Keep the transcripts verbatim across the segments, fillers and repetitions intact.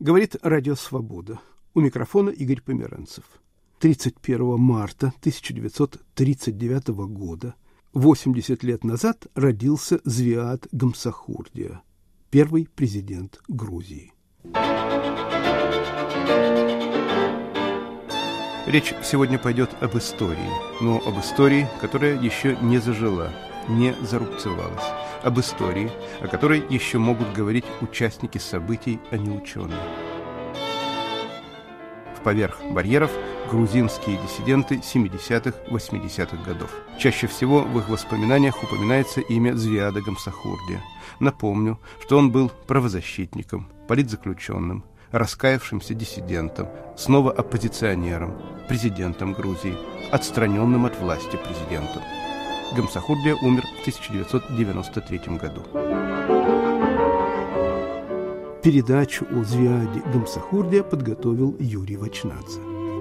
Говорит Радио Свобода. У микрофона Игорь Померанцев. тридцать первого марта тысяча девятьсот тридцать девятого года, восемьдесят лет назад, родился Звиад Гамсахурдия, первый президент Грузии. Речь сегодня пойдет об истории, но об истории, которая еще не зажила, не зарубцевалась. Об истории, о которой еще могут говорить участники событий, а не ученые. В поверх барьеров грузинские диссиденты семидесятых-восьмидесятых годов. Чаще всего в их воспоминаниях упоминается имя Звиада Гамсахурдия. Напомню, что он был правозащитником, политзаключенным, раскаявшимся диссидентом, снова оппозиционером, президентом Грузии, отстраненным от власти президентом. Гамсахурдия умер в тысяча девятьсот девяносто третьем году. Передачу о Звиаде Гамсахурдия подготовил Юрий Вачнадзе.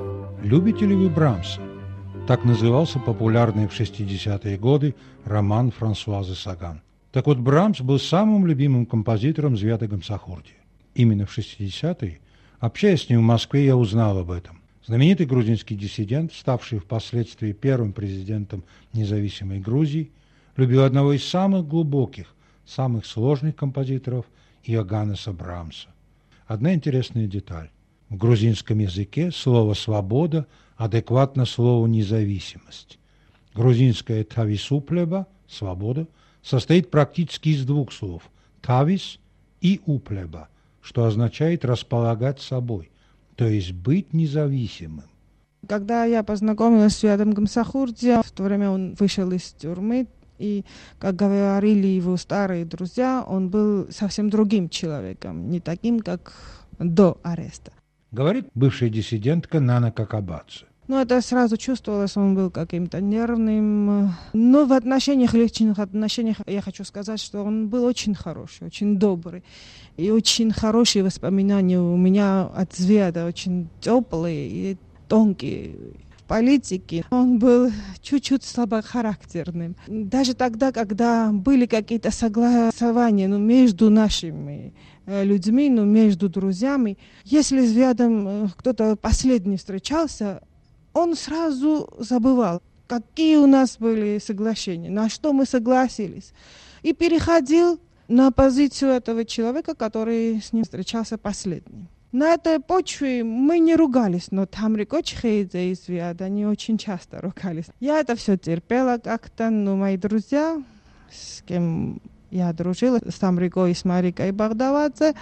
Любите ли вы Брамса? Так назывался популярный в шестидесятые годы роман Франсуазы Саган. Так вот, Брамс был самым любимым композитором Звиада Гамсахурдия. Именно в шестидесятые, общаясь с ним в Москве, я узнал об этом. Знаменитый грузинский диссидент, ставший впоследствии первым президентом независимой Грузии, любил одного из самых глубоких, самых сложных композиторов Иоганнеса Брамса. Одна интересная деталь. В грузинском языке слово «свобода» адекватно слову «независимость». Грузинское «тависуплеба» – «свобода» состоит практически из двух слов – «тавис» и «уплеба», что означает «располагать собой», то есть быть независимым. Когда я познакомилась с Звиадом Гамсахурдия, в то время он вышел из тюрьмы, и, как говорили его старые друзья, он был совсем другим человеком, не таким, как до ареста. Говорит бывшая диссидентка Нана Какабадзе. Ну, это сразу чувствовалось, он был каким-то нервным. Но в отношениях, личных отношениях, я хочу сказать, что он был очень хороший, очень добрый. И очень хорошие воспоминания у меня от Звиада, очень теплые и тонкие. В политике он был чуть-чуть слабохарактерным. Даже тогда, когда были какие-то согласования, ну, между нашими людьми, ну, между друзьями, если с Звиадом кто-то последний встречался, он сразу забывал, какие у нас были соглашения, на что мы согласились, и переходил на позицию этого человека, который с ним встречался последним. На этой почве мы не ругались, но Тамрик Очхейдзе и Звиад, они очень часто ругались. Я это все терпела как-то, но мои друзья, с кем я дружила, с Тамрикой, с Марикой Багдавадзе,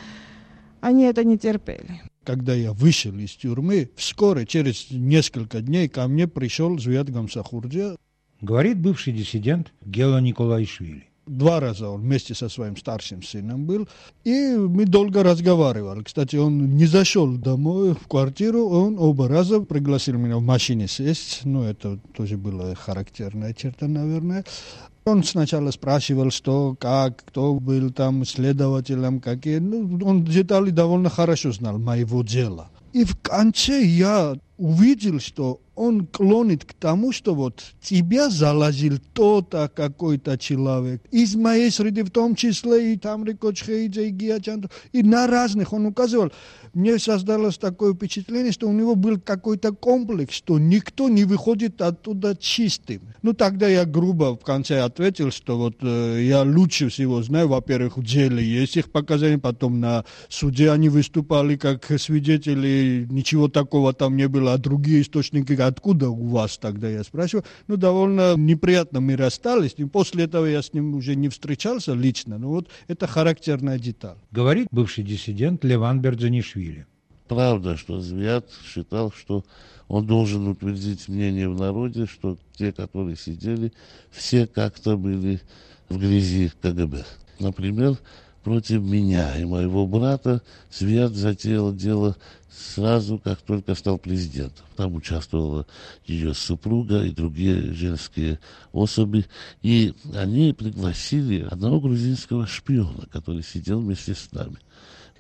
они это не терпели. Когда я вышел из тюрьмы, вскоре, через несколько дней, ко мне пришел Звиад Гамсахурдия. Говорит бывший диссидент Гела Николаишвили. Два раза он вместе со своим старшим сыном был, и мы долго разговаривали. Кстати, он не зашел домой, в квартиру, он оба раза пригласил меня в машине сесть, ну, это тоже была характерная черта, наверное. Он сначала спрашивал, что, как, кто был там следователем, какие, ну, он детали довольно хорошо знал моего дела. И в конце я увидел, что он клонит к тому, что вот тебя заложил тот-то какой-то человек. Из моей среды, в том числе и Тамрик Очхейдзе, и Гиачанто, и на разных он указывал. Мне создалось такое впечатление, что у него был какой-то комплекс, что никто не выходит оттуда чистым. Ну, тогда я грубо в конце ответил, что вот э, я лучше всего знаю, во-первых, в деле есть их показания, потом на суде они выступали как свидетели, ничего такого там не было, а другие источники, откуда у вас тогда, я спрашиваю. Ну, довольно неприятно мы расстались, и после этого я с ним уже не встречался лично, но вот это характерная деталь. Говорит бывший диссидент Леван Бердзанишвили. Правда, что Звиад считал, что он должен утвердить мнение в народе, что те, которые сидели, все как-то были в грязи КГБ. Например, против меня и моего брата Звиад затеял дело сразу, как только стал президентом. Там участвовала ее супруга и другие женские особи. И они пригласили одного грузинского шпиона, который сидел вместе с нами.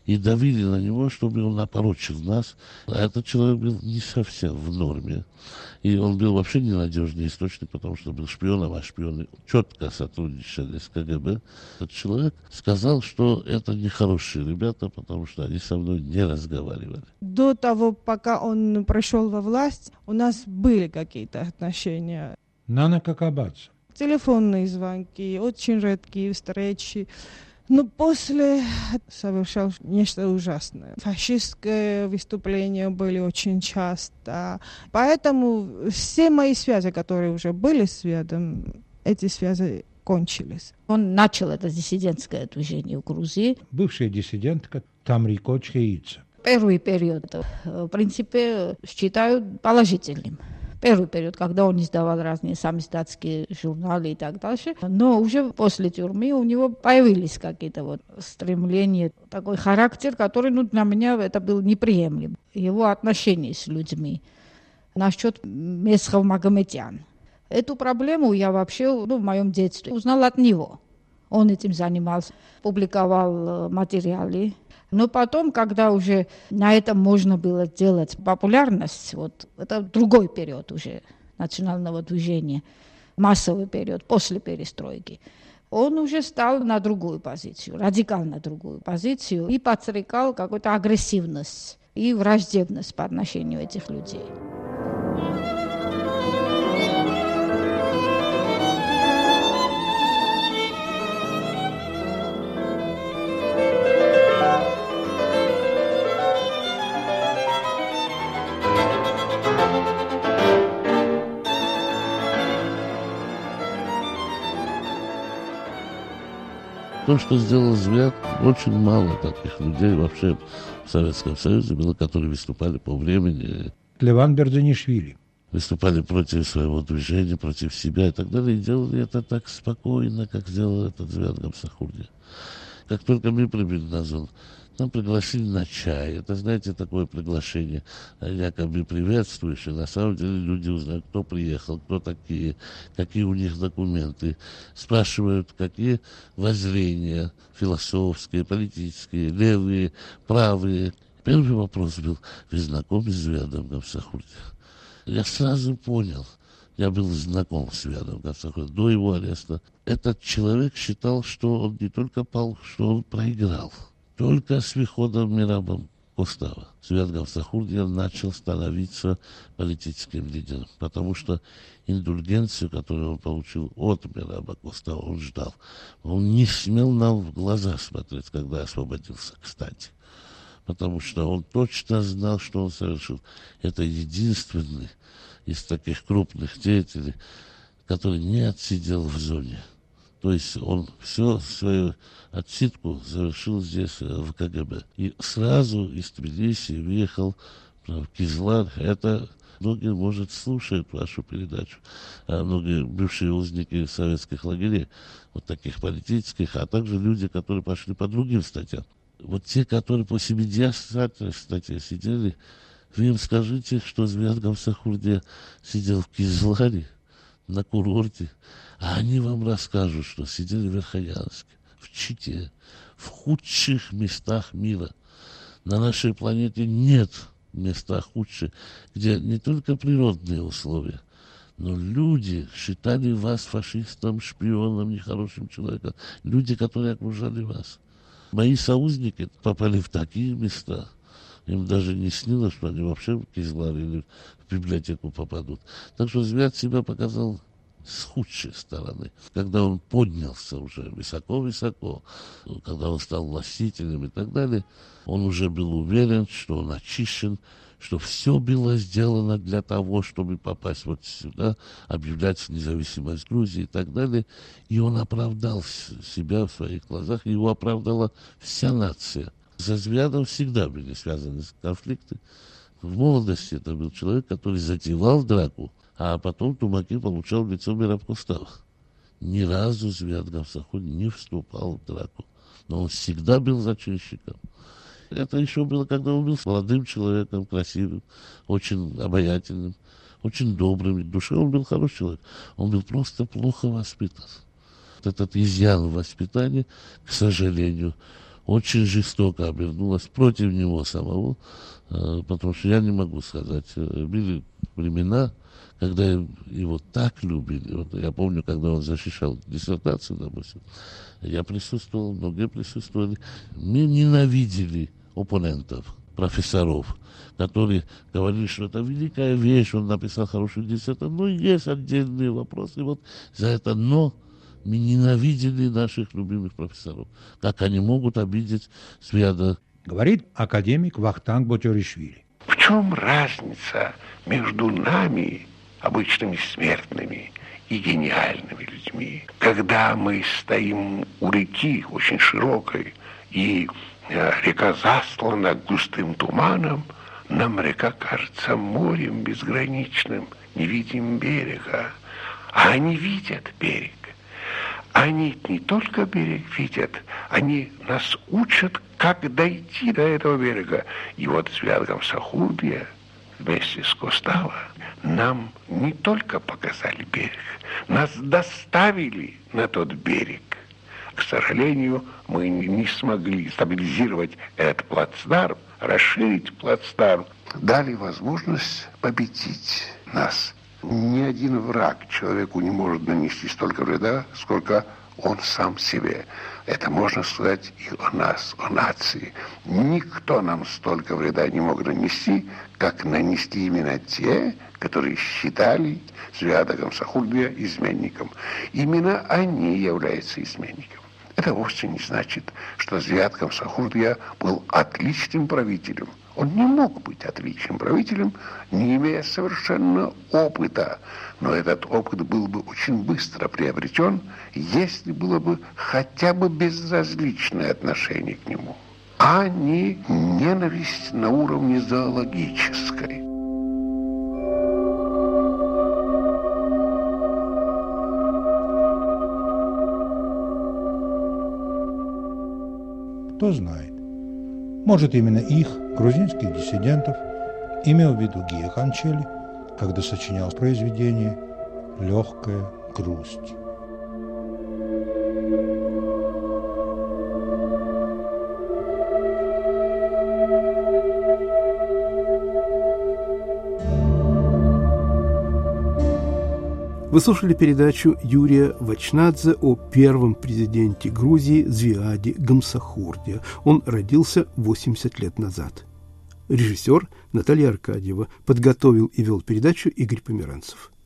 и давили на него, чтобы он опорочил нас. А этот человек был не совсем в норме. И он был вообще ненадежный источник, потому что был шпионом, а шпионы четко сотрудничали с КГБ. Этот человек сказал, что это нехорошие ребята, потому что они со мной не разговаривали. До того, пока он пришел во власть, у нас были какие-то отношения. Нана Какабадзе. Телефонные звонки, очень редкие встречи. Но после совершал нечто ужасное. Фашистские выступления были очень часто. Поэтому все мои связи, которые уже были с Звиадом, эти связи кончились. Он начал это диссидентское движение в Грузии. Бывшая диссидентка Тамрико Чхеидзе. Первый период, в принципе, считаю положительным. Первый период, когда он издавал разные самиздатские журналы и так дальше. Но уже после тюрьмы у него появились какие-то вот стремления, такой характер, который, ну, для меня это был неприемлем. Его отношения с людьми. Насчет Месхов Магометян. Эту проблему я вообще, ну, в моем детстве узнал от него. Он этим занимался, публиковал материалы. Но потом, когда уже на этом можно было делать популярность, вот это другой период уже национального движения, массовый период после перестройки, он уже стал на другую позицию, радикально другую позицию, и подстрекал какую-то агрессивность и враждебность по отношению этих людей. То, что сделал Звиад, очень мало таких людей вообще в Советском Союзе было, которые выступали по времени. Леван Бердзинишвили. Выступали против своего движения, против себя и так далее. И делали это так спокойно, как сделал этот Звиад Гамсахурди. Как только мы прибыли на зону, нам пригласили на чай. Это, знаете, такое приглашение, якобы приветствующее. На самом деле люди узнают, кто приехал, кто такие, какие у них документы. Спрашивают, какие воззрения философские, политические, левые, правые. Первый вопрос был: вы знакомы с Звиадом Гамсахурди? Я сразу понял. Я был знаком с Звиадом Гамсахурди до его ареста. Этот человек считал, что он не только пал, что он проиграл. Только с приходом Мираба Костава Звиад Гамсахурди начал становиться политическим лидером, потому что индульгенцию, которую он получил от Мираба Костава, он ждал. Он не смел нам в глаза смотреть, когда освободился, кстати, потому что он точно знал, что он совершил. Это единственный из таких крупных деятелей, который не отсидел в зоне. То есть он всю свою отсидку завершил здесь, в КГБ. И сразу из Тбилиси въехал в Кизляр. Это многие, может, слушают вашу передачу. А многие бывшие узники советских лагерей, вот таких политических, а также люди, которые пошли по другим статьям. Вот те, которые по семидесятой статье сидели, вы им скажите, что Звиад Гамсахурди сидел в Кизляре, на курорте, а они вам расскажут, что сидели в Верхоянске, в Чите, в худших местах мира. На нашей планете нет места худших, где не только природные условия, но люди считали вас фашистом, шпионом, нехорошим человеком. Люди, которые окружали вас. Мои союзники попали в такие места. Им даже не снилось, что они вообще в Кизляр или в библиотеку попадут. Так что Звиад себя показал с худшей стороны. Когда он поднялся уже высоко-высоко, когда он стал властителем и так далее, он уже был уверен, что он очищен, что все было сделано для того, чтобы попасть вот сюда, объявлять независимость Грузии и так далее. И он оправдал себя в своих глазах, и его оправдала вся нация. Со Звиадом всегда были связаны конфликты. В молодости это был человек, который затевал драку, а потом тумаки получал в лицо Мираб Костава. Ни разу Звиад Гамсахурди не вступал в драку, но он всегда был зачинщиком. Это еще было, когда он был молодым человеком, красивым, очень обаятельным, очень добрым. В душе он был хороший человек. Он был просто плохо воспитан. Этот изъян в воспитании, к сожалению, очень жестоко обернулась против него самого, потому что я не могу сказать, были времена, когда его так любили. Вот я помню, когда он защищал диссертацию, допустим, я присутствовал, многие присутствовали. Мы ненавидели оппонентов, профессоров, которые говорили, что это великая вещь, он написал хорошую диссертацию. Но есть отдельные вопросы. Вот за это «но» мы ненавидели наших любимых профессоров. Как они могут обидеть Свияда? Говорит академик Вахтанг Ботёришвили. В чем разница между нами, обычными смертными, и гениальными людьми? Когда мы стоим у реки, очень широкой, и э, река застлана густым туманом, нам река кажется морем безграничным, не видим берега, а они видят берег. Они не только берег видят, они нас учат, как дойти до этого берега. И вот Зviad Gamsachurdia вместе с Костава нам не только показали берег, нас доставили на тот берег. К сожалению, мы не смогли стабилизировать этот плацдарм, расширить плацдарм, дали возможность победить нас. Ни один враг человеку не может нанести столько вреда, сколько он сам себе. Это можно сказать и о нас, о нации. Никто нам столько вреда не мог нанести, как нанести именно те, которые считали Зviada Gamsachurdia изменником. Именно они являются изменником. Это вовсе не значит, что Зviad Gamsachurdia был отличным правителем. Он не мог быть отличным правителем, не имея совершенно опыта. Но этот опыт был бы очень быстро приобретен, если было бы хотя бы безразличное отношение к нему, а не ненависть на уровне зоологической. Кто знает, может, именно их, грузинских диссидентов, имел в виду Гия Ханчели, когда сочинял произведение «Легкая грусть». Вы слушали передачу Юрия Вачнадзе о первом президенте Грузии Звиаде Гамсахурдия. Он родился восемьдесят лет назад. Режиссер Наталья Аркадьева. Подготовил и вел передачу Игорь Померанцев.